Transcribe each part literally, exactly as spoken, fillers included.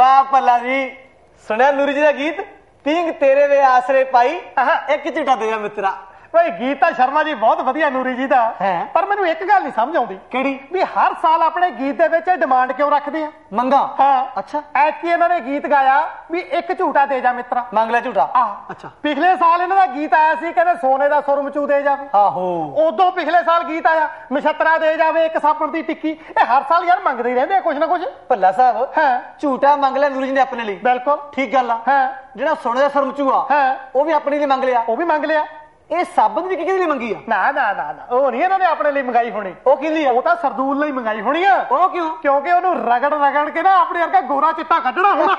वाह भला जी, सुनिया नूरी जी का गीत पींग तेरे वे आसरे पाई एक झूठा दे जा मित्रा। भाई गीत ਤਾਂ ਸ਼ਰਮਾ ਜੀ ਬਹੁਤ ਵਧੀਆ ਨੂਰੀ ਜੀ ਦਾ, ਪਰ ਮੈਨੂੰ ਇੱਕ ਗੱਲ ਨਹੀਂ ਸਮਝ ਆਉਂਦੀ। ਕਿਹੜੀ? ਵੀ ਹਰ ਸਾਲ ਆਪਣੇ ਗੀਤ ਦੇ ਵਿੱਚ ਡਿਮਾਂਡ ਕਿਉਂ ਰੱਖਦੇ ਆ? ਮੰਗਾ। ਹਾਂ ਅੱਛਾ। ਐਤਕੀ ਇਹਨਾਂ ਨੇ ਗੀਤ ਗਾਇਆ ਵੀ ਇੱਕ ਝੂਟਾ ਦੇ ਜਾ ਮਿੱਤਰਾ। ਮੰਗ ਲੈ ਝੂਟਾ। ਆਹ ਅੱਛਾ। ਪਿਛਲੇ ਸਾਲ ਇਹਨਾਂ ਦਾ ਗੀਤ ਆਇਆ ਸੀ, ਕਹਿੰਦੇ ਸੋਨੇ ਦਾ ਸੁਰ ਮਚੂ ਦੇ ਜਾਵੇ। ਆਹੋ। ਉਦੋਂ ਪਿਛਲੇ ਸਾਲ ਗੀਤ ਆਇਆ ਨਛੱਤਰਾ ਦੇ ਜਾਵੇ ਇੱਕ ਸਾਬਣ ਦੀ ਟਿੱਕੀ। ਇਹ ਹਰ ਸਾਲ ਯਾਰ ਮੰਗਦੇ ਹੀ ਰਹਿੰਦੇ ਆ ਕੁਛ ਨਾ ਕੁਛ। ਭੱਲਾ ਸਾਹਿਬ ਹਾਂ ਝੂਟਾ ਮੰਗ ਲਿਆ ਨੂਰੀ ਜੀ ਨੇ ਆਪਣੇ ਲਈ। ਬਿਲਕੁਲ ਠੀਕ ਗੱਲ ਆ। ਹਾਂ ਜਿਹੜਾ ਸੋਨੇ ਦਾ ਸੁਰ ਮਚੂ ਆ ਹਾਂ ਉਹ ਵੀ ਆਪਣੇ ਲਈ ਮੰਗ ਲਿਆ। ਉਹ ਵੀ ਮੰਗ ਲਿਆ। ਇਹ ਸਾਬਣ ਵੀ ਕਿਹਦੇ ਲਈ ਮੰਗੀ ਆ? ਨਾ ਨਾ ਨਾ ਨਾ ਉਹ ਨਹੀਂ ਇਹਨਾਂ ਨੇ ਆਪਣੇ ਲਈ ਮੰਗਾਈ ਹੋਣੀ। ਉਹ ਕਿਹਦੀ ਆ? ਉਹ ਤਾਂ ਸਰਦੂਲ ਲਈ ਮੰਗਾਈ ਹੋਣੀ ਆ। ਉਹ ਕਿਉਂ? ਕਿਉਂਕਿ ਉਹਨੂੰ ਰਗੜ ਰਗੜ ਕੇ ਨਾ ਆਪਣੇ ਵਰਗਾ ਗੋਰਾ ਚਿੱਟਾ ਕੱਢਣਾ ਹੋਣਾ।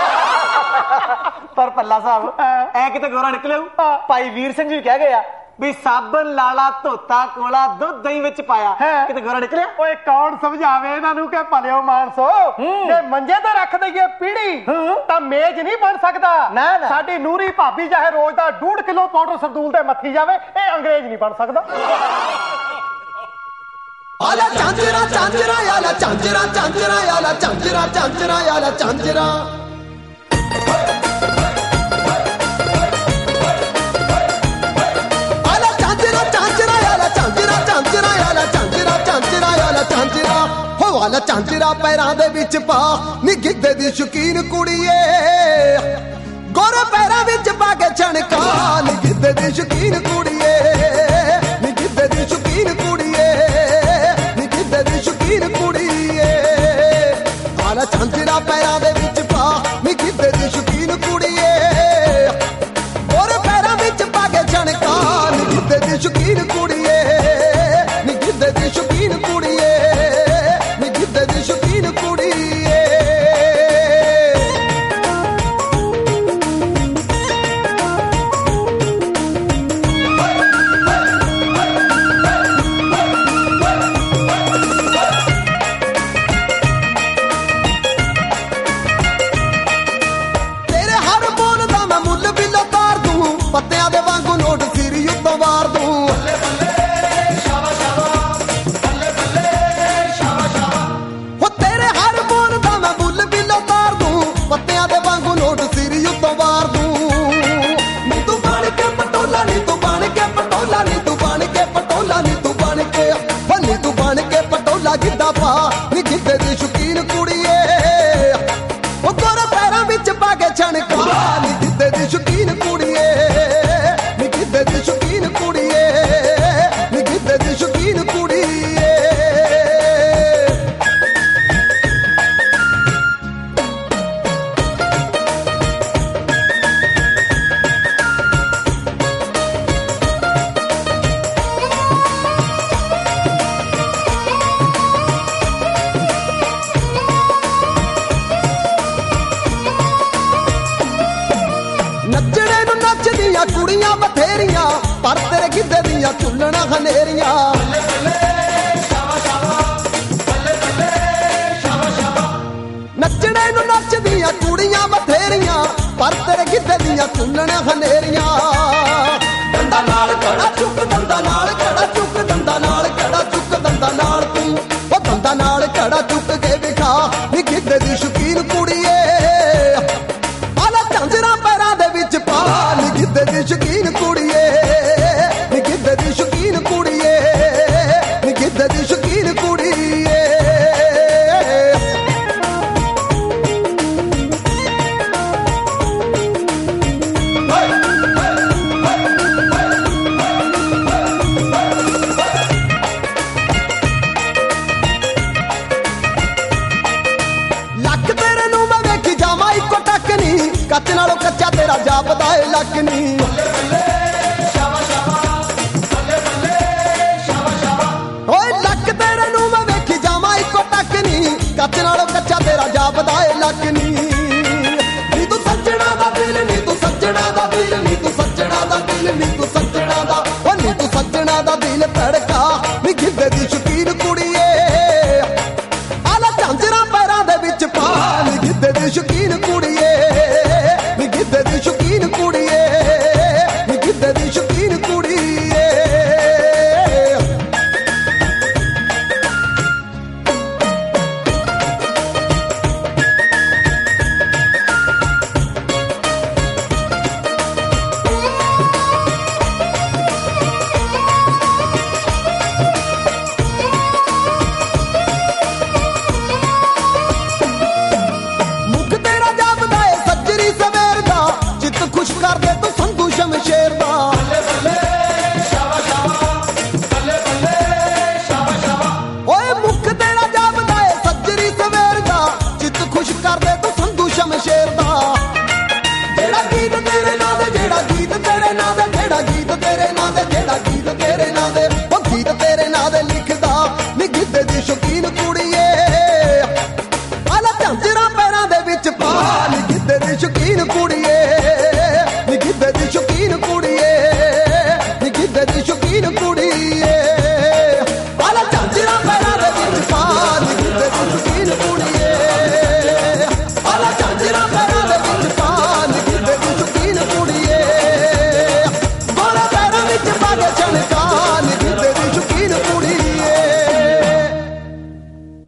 ਪਰ ਭੱਲਾ ਸਾਹਿਬ ਐ ਕਿਤੇ ਗੋਰਾ ਨਿਕਲਿਆ। ਭਾਈ ਵੀਰ ਸਿੰਘ ਜੀ ਕਹਿ ਗਏ ਆ ਵੀ ਸਾਬਣ ਲਾਲਾ ਧੋਤਾ ਕੋਲਾ ਦੁੱਧ ਦਹੀਂ ਵਿੱਚ ਪਾਇਆ, ਕਿਤੇ ਗੋਰਾ ਨਿਕਲਿਆ? ਓਏ ਕੌਣ ਸਮਝਾਵੇ ਇਹਨਾਂ ਨੂੰ ਕਿ ਭਲਿਓ ਮਾਨਸੋ, ਜੇ ਮੰਜੇ ਤੇ ਰੱਖ ਦਈਏ ਪੀੜੀ ਤਾਂ ਮੇਜ਼ ਨਹੀਂ ਬਣ ਸਕਦਾ। ਸਾਡੀ ਨੂਰੀ ਭਾਬੀ ਚਾਹੇ ਰੋਜ਼ ਦਾ ਡੂਢ ਕਿਲੋ ਪਾਊਡਰ ਸਰਦੂਲ ਤੇ ਮੱਥੀ ਜਾਵੇ, ਇਹ ਅੰਗਰੇਜ਼ ਨਹੀਂ ਬਣ ਸਕਦਾ। ਆਲਾ ਚਾਂਜਰਾ ਚਾਂਜਰਾ ਆਲਾ ਚਾਂਜਰਾ ਚਾਂਜਰਾ ਆਲਾ ਚਾਂਜਰਾ ਚਾਂਜਰਾ ਆਲਾ ਚਾਂਜਰਾ ਵਾਲਾ ਚਾਂਜਰਾ ਪੈਰਾਂ ਦੇ ਵਿੱਚ ਪਾ ਨੀ ਗਿੱਧੇ ਦੀ ਸ਼ੌਕੀਨ ਕੁੜੀਏ, ਗੋਰੇ ਪੈਰਾਂ ਵਿੱਚ ਪਾ ਕੇ ਛਣਕਾ ਨੀ ਗਿੱਧੇ ਦੀ ਸ਼ੌਕੀਨ ਕੁੜੀਏ, ਨੀ ਗਿੱਧੇ ਦੀ ਸ਼ੌਕੀਨ ਕੁੜੀਏ, ਨੀ ਗਿੱਧੇ ਦੀ ਸ਼ੌਕੀਨ ਕੁੜੀਏ। ਵਾਲਾ ਚਾਂਜਰਾ ਪੈਰਾਂ ਦੇ ਵਿੱਚ ਪਾ ਨੀ ਗਿੱਧੇ ਦੀ ਸ਼ੌਕੀਨ ਕੁੜੀਏ, ਗੋਰੇ ਪੈਰਾਂ ਵਿੱਚ ਪਾ ਕੇ ਛਣਕਾ ਨੀ ਗਿੱਧੇ ਦੀ ਸ਼ੌਕੀਨ ਕੁੜੀਏ, ਨੀ ਗਿੱਧੇ ਦੀ ਸ਼ੌਕੀਨ ਕੁੜੀਏ, ਗਿੱਧੇ ਦੀ ਸ਼ੌਕੀਨ ਕੁੜੀਏ। ਤੇਰੇ ਹਰ ਬੋਲ ਦਾ ਮੈਂ ਮੁੱਲ ਵੀ ਲਤਾਰ ਦੂੰ, ਪੱਤਿਆਂ ਦੇ ਵਾਂਗੂ ਨੋਟ ਸਿਰੀ ਉੱਤੋਂ ਵਾਰ ਦੂੰ। ਪੱਤਿਆਂ ਦੇ ਵਾਂਗੂ ਨੋਟ ਸਿਰੀ ਉੱਤੋਂ ਵਾਰ ਦੂੰ। ਨੀ ਤੂੰ ਬਣ ਕੇ ਪਟੋਲਾ, ਨੀ ਤੂੰ ਬਣ ਕੇ ਪਟੋਲਾ, ਨੀ ਤੂੰ ਬਣ ਕੇ ਪਟੋਲਾ, ਨੀ ਤੂੰ ਬਣ ਕੇ ਨੀ ਤੂੰ ਬਣ ਕੇ ਪਟੋਲਾ ਗਿੱਧਾ ਪਾ ਨੀ ਗਿੱਧੇ ਦੀ ਸ਼ੌਕੀਨ ਕੁੜੀਏ, ਉਹ ਗੋਰੇ ਪੈਰਾਂ ਵਿੱਚ ਪਾ ਕੇ ਛਣਕਾ ਨੀ ਗਿੱਧੇ ਦੀ ਸ਼ੌਕੀਨ ਕੁੜੀਏ, ਨੀ ਗਿੱਧੇ ਦੀ ਸ਼ੌਕੀਨ ਕੁੜੀਏ, ਨੀ ਗਿੱਧੇ ਦੀ ਸ਼ੌਕੀਨ ਕੁੜੀਏ। ਨੱਚਣੇ ਨੂੰ ਨੱਚਦੀਆਂ ਕੁੜੀਆਂ ਬਥੇਰੀਆਂ, ਪਰ ਤੇਰੇ ਗਿੱਧੇ ਦੀਆਂ ਝੁੱਲਣਾ ਹਨੇਰੀਆਂ। ਨੱਚਣੇ ਨੂੰ ਨੱਚਦੀਆਂ ਕੁੜੀਆਂ ਬਥੇਰੀਆਂ, ਪਰ ਤੇਰੇ ਗਿੱਧੇ ਦੀਆਂ ਝੁੱਲਣਾ ਹਨੇਰੀਆਂ। ਦੰਦਾਂ ਨਾਲ ਕੜਾ ਚੁੱਕ, ਦੰਦਾਂ ਨਾਲ ਕੜਾ ਚੁੱਕ, ਦੰਦਾਂ ਨਾਲ ਕੜਾ ਚੁੱਕ, ਦੰਦਾਂ ਨਾਲ ਤੂੰ ਉਹ ਦੰਦਾਂ ਨਾਲ ਕੜਾ ਚੁੱਕ ਕੇ ਵਿਖਾ ਨੀ ਗਿੱਧੇ ਦੀ ਸ਼ੌਕੀਨ ਕੁੜੀਏ। ਆਲਾ ਚਾਂਜਰਾ ਪੈਰਾਂ ਦੇ ਵਿੱਚ ਪਾ ਨੀ ਗਿੱਧੇ ਦੀ ਸ਼ੌਕੀਨ ਕੁੜੀਏ, ਨੀ ਗਿੱਧੇ ਦੀ ਸ਼ੌਕੀਨ ਕੁੜੀਏ, ਨੀ ਗਿੱਧੇ ਦੀ ਸ਼ੌਕੀਨ ਕੁੜੀਏ। ਲੱਕ ਤੇਰੇ ਨੂੰ ਮੈਂ ਵੇਖੀ ਜਾਵਾਂ ਇੱਕੋ ਟੱਕ ਨੀ, ਕੱਚ ਨਾਲੋਂ ਕੱਚਾ ਤੇਰਾ ਜਾਪਦਾ ਏ ਲੱਕ ਨੀ। ਓਏ ਲੱਕ ਤੇਰੇ ਨੂੰ ਮੈਂ ਵੇਖੀ ਜਾਵਾਂ ਇੱਕੋ ਟੱਕ ਨੀ, ਕੱਚ ਨਾਲੋਂ